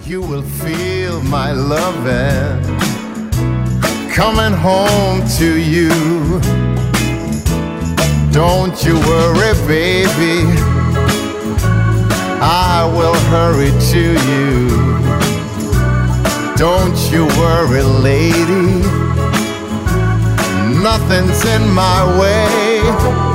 You will feel my loving coming home to you. Don't you worry, baby, I will hurry to you. Don't you worry, lady, nothing's in my way.